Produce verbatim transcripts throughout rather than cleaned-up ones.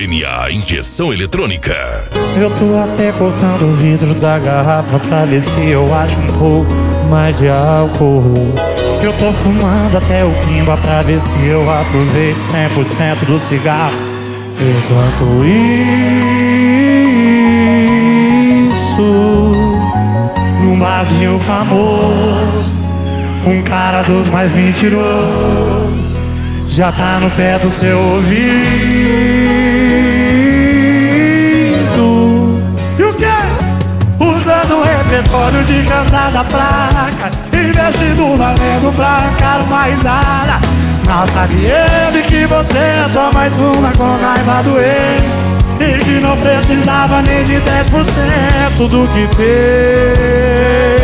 N A Injeção Eletrônica. Eu tô até cortando o vidro da garrafa pra ver se eu acho um pouco mais de álcool. Eu tô fumando até o quimba pra ver se eu aproveito cem por cento do cigarro. Enquanto isso, num barzinho famoso, um cara dos mais mentirosos já tá no pé do seu ouvido. E o quê? Usando o repertório de cantada fraca, investindo valendo pra arrancar uma risada. Mal sabe ele que você é só mais uma com raiva do ex, e que não precisava nem de dez por cento do que fez.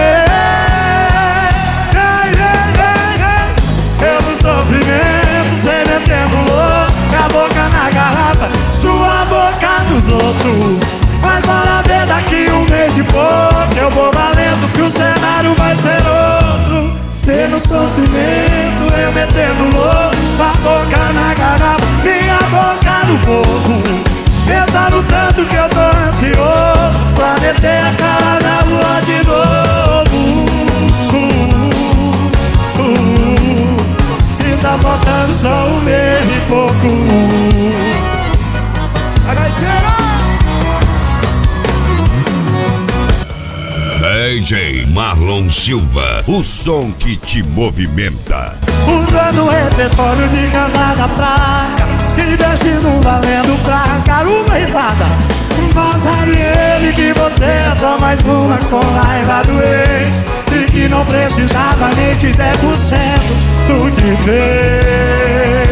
Eu no sofrimento, cê metendo louco, a boca na garrafa, sua boca nos outros. Mas bora ver daqui um mês e pouco, eu vou valendo que o cenário vai ser outro. Cê no sofrimento, eu metendo louco, sua boca na garrafa, minha boca no povo. Pensando tanto que eu tô ansioso pra meter a cara na lua de novo. uh, uh, uh, E tá faltando só um mês e pouco. A gaiteira! D J Marlon Silva, o som que te movimenta. Usando o repertório de cantada fraca, investindo valendo pra arrancar uma risada. Mas sabe ele que você é só mais uma com raiva do ex, e que não precisava nem de dez por cento do que fez.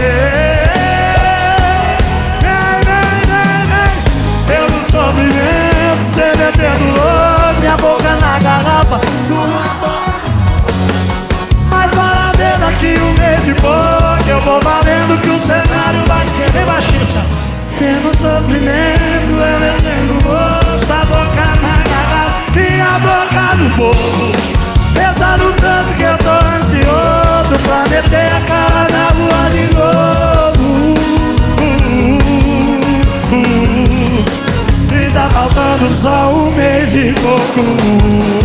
Eu no sofrimento, cê metendo louco, minha boca na garrafa, sua boca. Mas bora ver daqui um mês e pouco, eu vou valendo que o cenário vai ser bem baixinho. Cê no sofrimento, eu metendo louco, a boca na garrafa, minha boca no povo. Pensando tanto que eu tô ansioso pra meter a cara na lua de novo. uh, uh, uh, uh. E tá faltando só um mês e pouco.